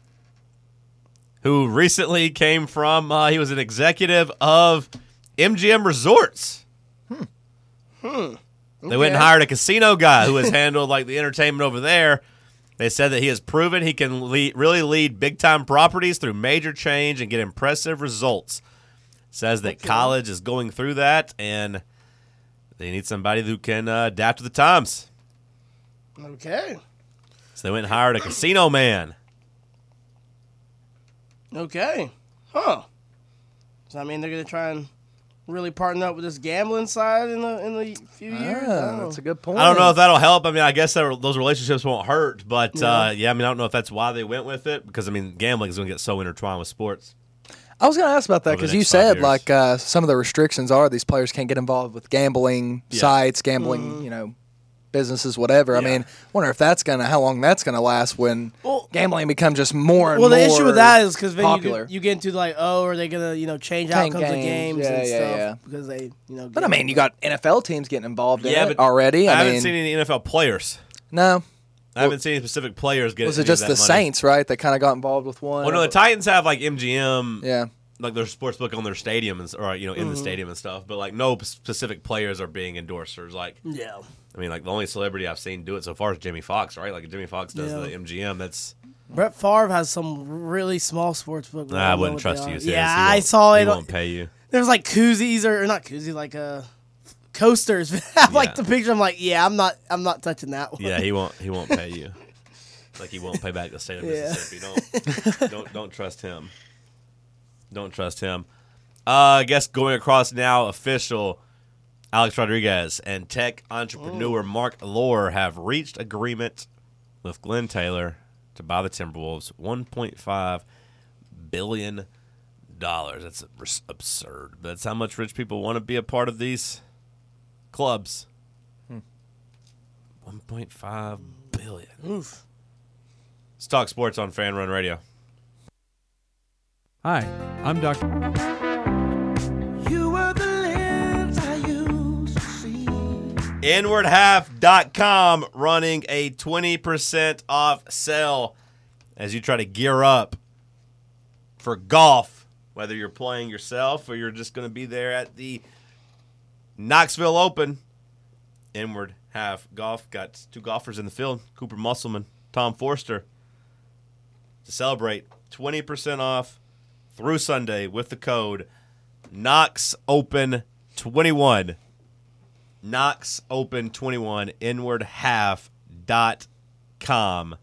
who recently came from, uh, he was an executive of M G M Resorts. Hmm. Hmm. They went and hired a casino guy who has handled like the entertainment over there. They said that he has proven he can lead, really lead big-time properties through major change and get impressive results. Says that college is going through that, and they need somebody who can uh, adapt to the times. Okay. So they went and hired a casino man. Okay. Huh. So I mean, they're gonna try and really partner up with this gambling side in the in the few years. I Ah, don't know. that's a good point. I don't know if that'll help. I mean, I guess that, those relationships won't hurt, but Yeah. uh, yeah, I mean, I don't know if that's why they went with it, because I mean, gambling is going to get so intertwined with sports. I was going to ask about that Over the because you next five said years. like uh, some of the restrictions are these players can't get involved with gambling Yeah. sites, gambling, you know, businesses, whatever. I Yeah. mean, wonder if that's gonna how long that's gonna last when Well- gambling becomes just more and Well, more. the issue with that is because then you popular. get, you get into like, oh, are they gonna you know change Change outcomes of games. games Yeah, and yeah, stuff yeah. because they you know. But I mean, you got N F L teams getting involved in Yeah, it but already. I, I, haven't mean, seen any N F L players. no. I haven't seen any specific players get. Was any it of just that the money. Saints, right? That kind of got involved with one. Well, no, the Titans have like M G M, yeah. like their sports book on their stadium, and, or you know, in the stadium and stuff. But like, no p- specific players are being endorsers. Like, Yeah. I mean, like the only celebrity I've seen do it so far is Jimmy Fox, right? Like, if Jimmy Fox does Yeah. the M G M. That's Brett Favre has some really small sports book. nah, I wouldn't trust you. Yeah, Sis. He I won't- saw He it. won't pay you. There's like koozies or, or not koozies, like uh, coasters. I have like Yeah. the picture. I'm like, yeah, I'm not, I'm not touching that one. Yeah, he won't. He won't pay you. Like he won't pay back the state of Yeah. Mississippi. Don't don't don't trust him. Don't trust him. Uh, I guess going across now, official. Alex Rodriguez and tech entrepreneur Mark Lohr have reached agreement with Glenn Taylor to buy the Timberwolves one point five billion dollars. That's abs- absurd. That's how much rich people want to be a part of these clubs. Hmm. one point five billion dollars. Oof. Let's talk sports on Fan Run Radio. Hi, I'm Doctor You were the lens I used to see. inward half dot com running a twenty percent off sale as you try to gear up for golf, whether you're playing yourself or you're just going to be there at the Knoxville Open. Inward Half Golf got two golfers in the field, Cooper Musselman, Tom Forster, to celebrate twenty percent off through Sunday with the code Knox Open twenty-one. Knox Open twenty-one, inward half dot com.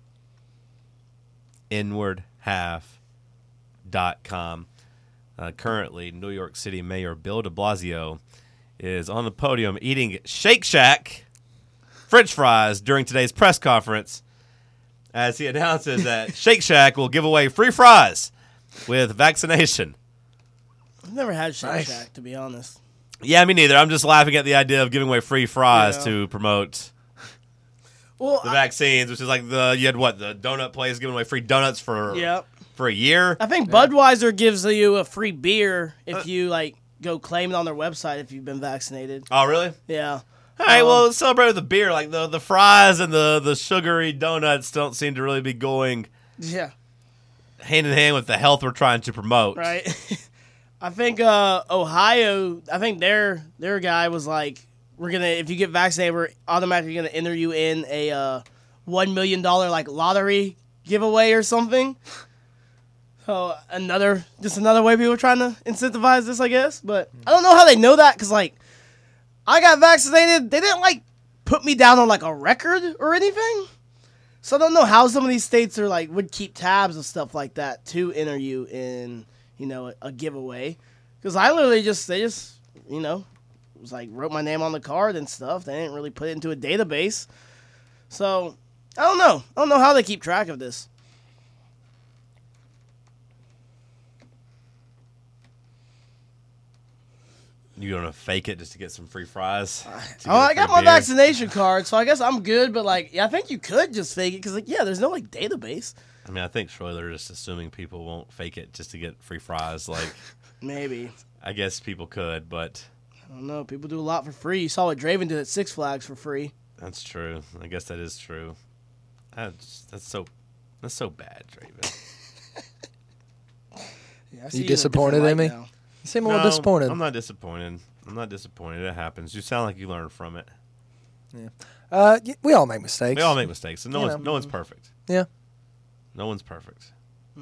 inward half dot com. Uh, currently, New York City Mayor Bill de Blasio is on the podium eating Shake Shack French fries during today's press conference as he announces that Shake Shack will give away free fries with vaccination. I've never had Shake Nice. Shack, to be honest. Yeah, me neither. I'm just laughing at the idea of giving away free fries Yeah. to promote Well, the I, vaccines, which is like the you had what the donut place giving away free donuts for yeah. for a year. I think Budweiser gives you a free beer if Uh, you like go claim it on their website if you've been vaccinated. Oh, really? Yeah. All right, Um, well, celebrate with the beer. Like the the fries and the the sugary donuts don't seem to really be going Yeah. hand in hand with the health we're trying to promote. Right. I think uh, Ohio. I think their their guy was like, "We're gonna if you get vaccinated, we're automatically gonna enter you in a uh, one million dollar like lottery giveaway or something." So another just another way people are trying to incentivize this, I guess. But I don't know how they know that because like I got vaccinated. They didn't like put me down on like a record or anything. So I don't know how some of these states are like would keep tabs of stuff like that to enter you in, you know, a, a giveaway. Because I literally just they just you know was like wrote my name on the card and stuff. They didn't really put it into a database. So I don't know. I don't know how they keep track of this. You gonna fake it just to get some free fries? To Oh, I get got free my beer? vaccination card, so I guess I'm good. But like, yeah, I think you could just fake it because like, yeah, there's no like database. I mean, I think Schroeder is just assuming people won't fake it just to get free fries. Like, Maybe. I guess people could, but I don't know. People do a lot for free. You saw what Draven did at Six Flags for free. that's true. I guess that is true. That's that's so that's so bad, Draven. Yeah, I You see in a disappointed different in light me? now. You seem a No, little disappointed. I'm not disappointed. I'm not disappointed. It happens. You sound like you learned from it. Uh, y- we all make mistakes. We all make mistakes, and no You one's know. no one's perfect. Yeah. No one's perfect.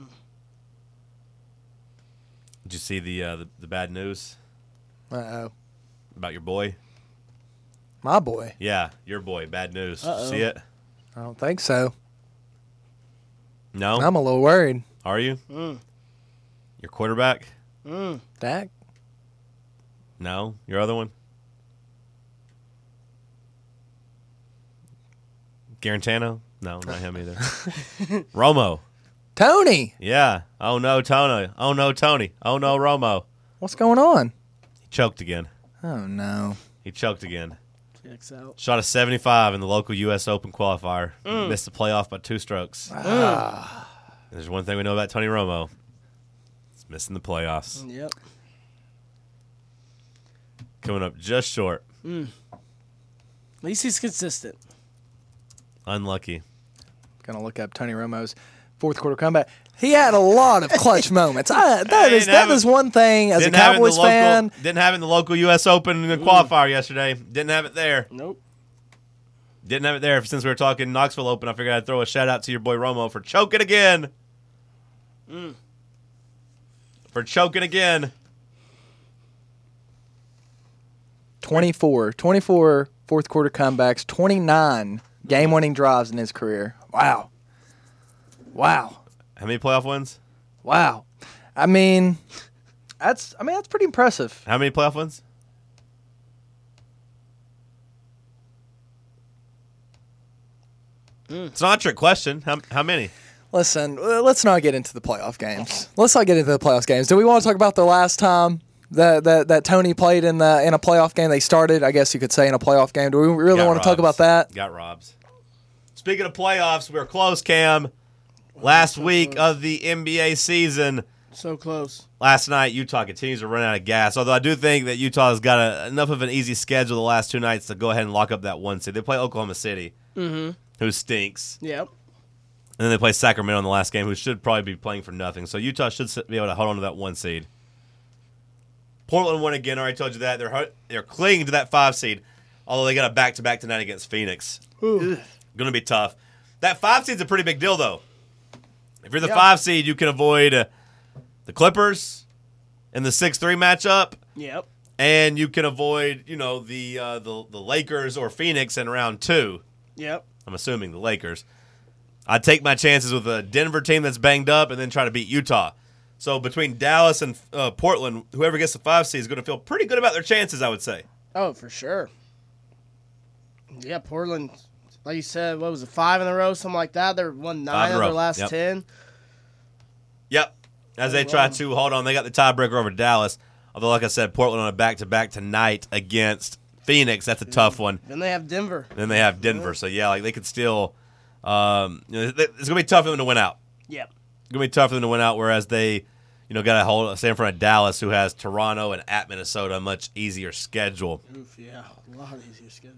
Did you see the, uh, the the bad news Uh oh. about your boy? My boy. Yeah, your boy. Bad news. Did you Uh-oh. see it? I don't think so. No. I'm a little worried. Are you? Mm. Your quarterback? Mm. Dak? No. Your other one? Garantano? No, not him either. Romo. Tony! Yeah. Oh no, Tony. Oh no, Tony. Oh no, Romo. What's going on? He choked again. Oh, no. He choked again. Checks out. Shot a seventy-five in the local U S Open qualifier. Missed the playoff by two strokes. There's one thing we know about Tony Romo. It's missing the playoffs. Yep. Coming up just short. At least he's consistent. Unlucky. Gonna look up Tony Romo's fourth quarter comeback. He had a lot of clutch moments. I, that He is didn't that have is it- one thing as a Didn't have it in the Cowboys local- fan. Didn't have it in the local U S Open in the qualifier yesterday. Didn't have it there. Nope. Didn't have it there. Since we were talking Knoxville Open, I figured I'd throw a shout out to your boy Romo for choking again. For choking again. twenty-four. twenty-four fourth quarter comebacks. twenty-nine game winning drives in his career. Wow. Wow. How many playoff wins? Wow. I mean, that's I mean that's pretty impressive. How many playoff wins? It's not a trick question. How, how many? Listen, uh, let's not get into the playoff games. Let's not get into the playoff games. Do we want to talk about the last time that that, that Tony played in the in a playoff game? They started, I guess you could say, in a playoff game. Do we really Got want to talk robs. about that? Got robs. Speaking of playoffs, we were close, Cam. Last week of the N B A season. So close. Last night, Utah continues to run out of gas. Although I do think that Utah has got a, enough of an easy schedule the last two nights to go ahead and lock up that one seed. They play Oklahoma City, Mm-hmm. who stinks. Yep. And then they play Sacramento in the last game, who should probably be playing for nothing. So Utah should be able to hold on to that one seed. Portland won again. I already told you that. They're they're clinging to that five seed, although they got a back-to-back tonight against Phoenix. Going to be tough. That five seed's a pretty big deal, though. If you're the Yeah. five seed, you can avoid uh, the Clippers in the six three matchup, Yep. and you can avoid, you know, the uh, the the Lakers or Phoenix in round two. Yep. I'm assuming the Lakers. I'd take my chances with a Denver team that's banged up and then try to beat Utah. So between Dallas and uh, Portland, whoever gets the five seed is going to feel pretty good about their chances, I would say. Oh, for sure. Yeah, Portland, like you said, what was it, five in a row, something like that? They're won Five nine in a of their row. last Yep. ten. Yep. As they Oh, try wow. to hold on, they got the tiebreaker over Dallas. Although, like I said, Portland on a back-to-back tonight against Phoenix. That's a tough one. Then they have Denver. Then they have Denver. So, yeah, like they could still um, – you know, it's going to be tough for them to win out. Yep. It's going to be tough for them to win out, whereas they, you know, got to hold stay in front of Dallas, who has Toronto and at Minnesota, a much easier schedule. Oof, yeah, a lot easier schedule.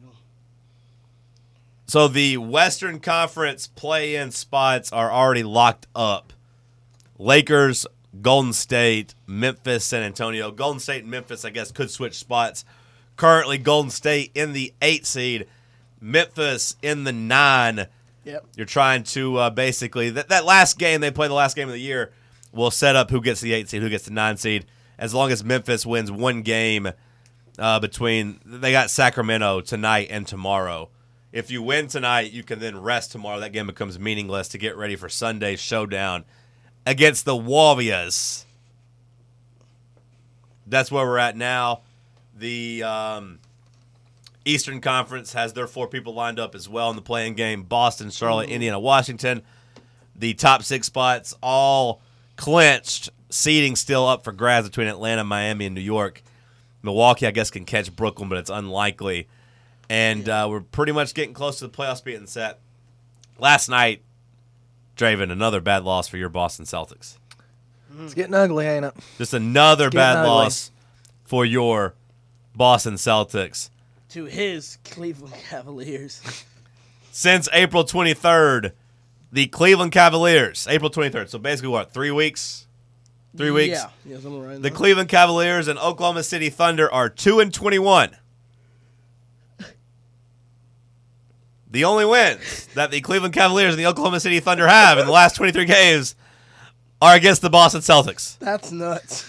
So the Western Conference play-in spots are already locked up. Lakers, Golden State, Memphis, San Antonio. Golden State and Memphis, I guess, could switch spots. Currently, Golden State in the eight seed, Memphis in the nine. Yep. You're trying to uh, basically that that last game they play, the last game of the year, will set up who gets the eight seed, who gets the nine seed. As long as Memphis wins one game uh, between they got Sacramento tonight and tomorrow. If you win tonight, you can then rest tomorrow. That game becomes meaningless to get ready for Sunday's showdown against the Warriors. That's where we're at now. The um, Eastern Conference has their four people lined up as well in the playing game. Boston, Charlotte, Indiana, Washington. The top six spots all clinched. Seeding still up for grabs between Atlanta, Miami, and New York. Milwaukee, I guess, can catch Brooklyn, but it's unlikely. And uh, we're pretty much getting close to the playoffs being set. Last night, Draven, another bad loss for your Boston Celtics. It's getting ugly, ain't it? Just another Getting bad ugly. loss for your Boston Celtics. To his Cleveland Cavaliers. Since April twenty-third, the Cleveland Cavaliers, April twenty-third. So basically, what, three weeks? Three weeks? Yeah. Yeah, something right The now. Cleveland Cavaliers and Oklahoma City Thunder are two and twenty-one. The only wins that the Cleveland Cavaliers and the Oklahoma City Thunder have in the last twenty-three games are against the Boston Celtics. That's nuts.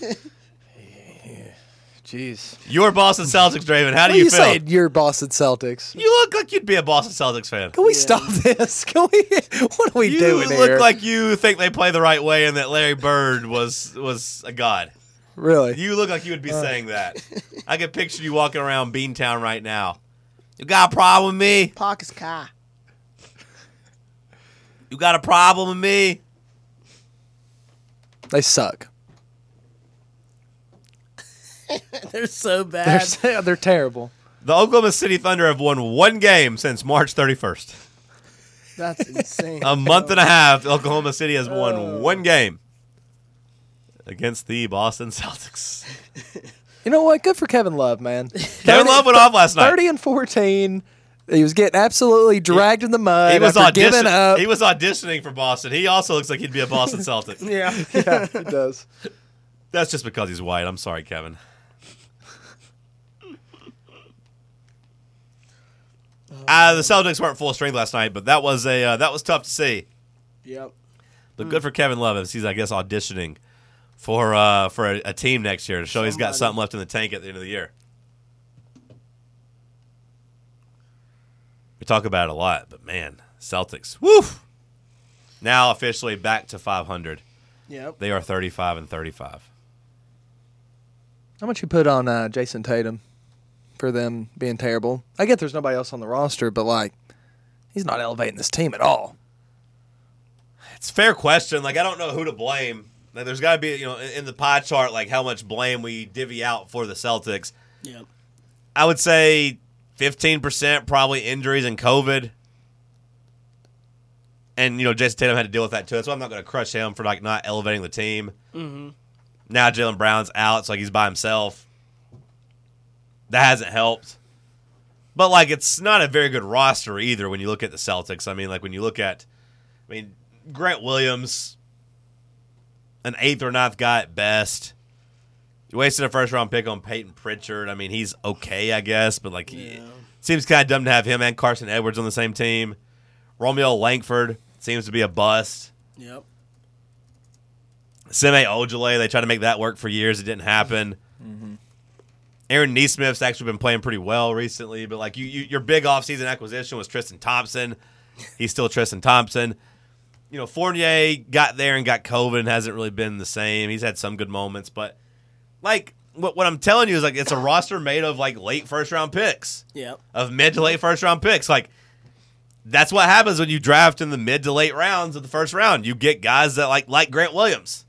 Jeez. Your Boston Celtics, Draven, how What do are you you feel? saying? You're Boston Celtics. You look like you'd be a Boston Celtics fan. Can we stop this? Can we? What are we You doing look here? like you think they play the right way and that Larry Bird was was a god. Really? You look like you would be saying that. I can picture you walking around Beantown right now. You got a problem with me? Pockets Kai. You got a problem with me? They suck. They're so They're bad. so- they're terrible. The Oklahoma City Thunder have won one game since March thirty-first. That's insane. A month and a half, Oklahoma City has won Oh. one game against the Boston Celtics. You know what? Good for Kevin Love, man. Kevin Love went off last night. thirty and fourteen. He was getting absolutely dragged in the mud. He was, after giving audition- up. he was auditioning for Boston. He also looks like he'd be a Boston Celtic. yeah. Yeah, he does. That's just because he's white. I'm sorry, Kevin. Uh, the Celtics weren't full strength last night, but that was a uh, that was tough to see. Yep. But good for Kevin Love as he's, I guess, auditioning for uh, for a, a team next year to show he's got Somebody. something left in the tank at the end of the year. We talk about it a lot, but man, Celtics, woof! Now officially back to five hundred. Yep. They are thirty-five and thirty-five. How much you put on uh, Jason Tatum for them being terrible? I get there's nobody else on the roster, but like, He's not elevating this team at all. It's a fair question. Like, I don't know who to blame. Like, there's got to be, you know, in, in the pie chart, like how much blame we divvy out for the Celtics. Yeah. I would say fifteen percent probably injuries and COVID. And, you know, Jason Tatum had to deal with that too. So I'm not going to crush him for, like, not elevating the team. Mm-hmm. Now Jaylen Brown's out. It's like he's by himself. That hasn't helped. But, like, it's not a very good roster either when you look at the Celtics. I mean, like, when you look at, I mean, Grant Williams, an eighth or ninth guy at best. You wasted a first-round pick on Peyton Pritchard. I mean, he's okay, I guess, but, like, Yeah. it seems kind of dumb to have him and Carson Edwards on the same team. Romeo Langford seems to be a bust. Yep. Sime Ojale, they tried to make that work for years. It didn't happen. Mm-hmm. Aaron Nesmith's actually been playing pretty well recently, but like you, you your big offseason acquisition was Tristan Thompson. He's still Tristan Thompson. You know, Fournier got there and got COVID and hasn't really been the same. He's had some good moments, but like what what I'm telling you is like it's a roster made of like late first round picks. Yep. Of mid to late first round picks. Like that's what happens when you draft in the mid to late rounds of the first round. You get guys that like like Grant Williams.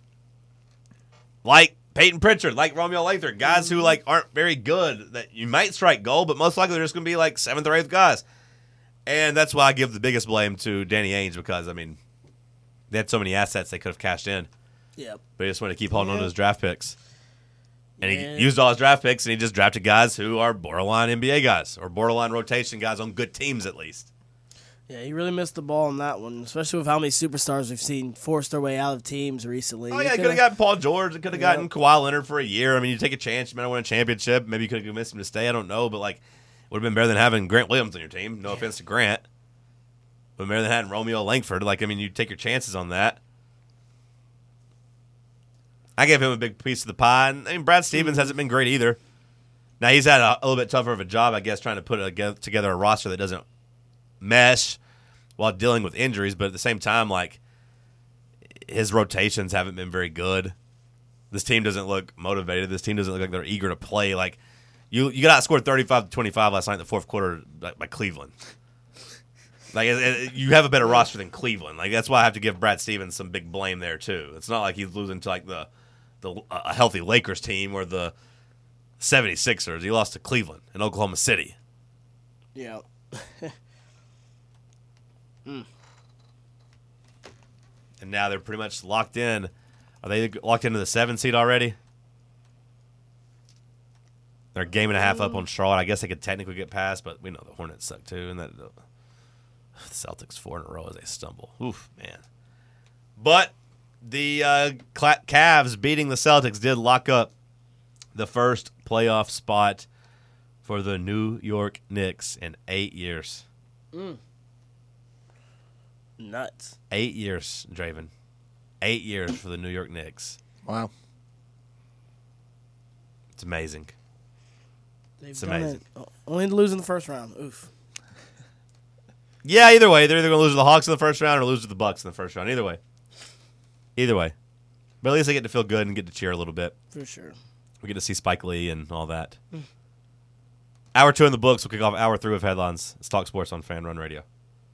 Like Peyton Pritchard, like Romeo Langford, guys who like aren't very good that you might strike gold, but most likely they're just going to be like seventh or eighth guys. And that's why I give the biggest blame to Danny Ainge because, I mean, they had so many assets they could have cashed in. Yep. But he just wanted to keep holding on to his draft picks. And Yeah. he used all his draft picks, and he just drafted guys who are borderline N B A guys or borderline rotation guys on good teams at least. Yeah, he really missed the ball on that one, especially with how many superstars we've seen force their way out of teams recently. Oh, yeah, he could have gotten Paul George. He could have Yep. gotten Kawhi Leonard for a year. I mean, you take a chance. You might win a championship. Maybe you could have convinced him to stay. I don't know. But, like, would have been better than having Grant Williams on your team. No offense to Grant. But better than having Romeo Langford. Like, I mean, you take your chances on that. I gave him a big piece of the pie. And, I mean, Brad Stevens hasn't been great either. Now, he's had a, a little bit tougher of a job, I guess, trying to put a, together a roster that doesn't mesh while dealing with injuries, but at the same time, like, his rotations haven't been very good. This team doesn't look motivated. This team doesn't look like they're eager to play. Like, you you got outscored thirty-five to twenty-five last night in the fourth quarter by, by Cleveland. Like, it, it, you have a better roster than Cleveland. Like, that's why I have to give Brad Stevens some big blame there, too. It's not like he's losing to, like, the, the a healthy Lakers team or the seventy-sixers. He lost to Cleveland and Oklahoma City. Yeah. And now they're pretty much locked in. Are they locked into the seven seed already? They're a game and a half up on Charlotte. I guess they could technically get past, but we know the Hornets suck too. And that the Celtics four in a row as they stumble. Oof, man. But the uh, Cavs beating the Celtics did lock up the first playoff spot for the New York Knicks in eight years. Mm. Nuts. Eight years, Draven. Eight years for the New York Knicks. Wow. It's amazing. They've It's done amazing. it. Only to lose in the first round. Oof. Yeah, either way. They're either going to lose to the Hawks in the first round or lose to the Bucks in the first round. Either way. Either way. But at least they get to feel good and get to cheer a little bit. For sure. We get to see Spike Lee and all that. Hour two in the books. We'll kick off hour three of headlines. Let's talk sports on Fan Run Radio.